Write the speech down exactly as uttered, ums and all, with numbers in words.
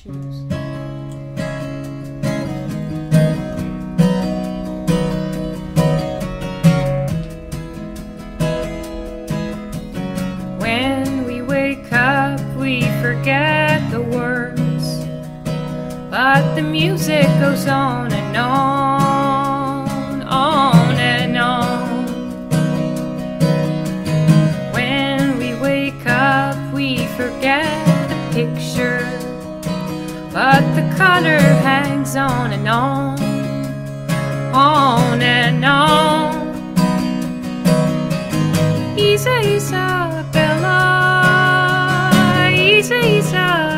shoes. When we wake up, we forget the words, but the music goes on and on, on and on. When we wake up, we forget the picture, but the color hangs on and on, on and on. Isa, Isabella, Isa, Isabella.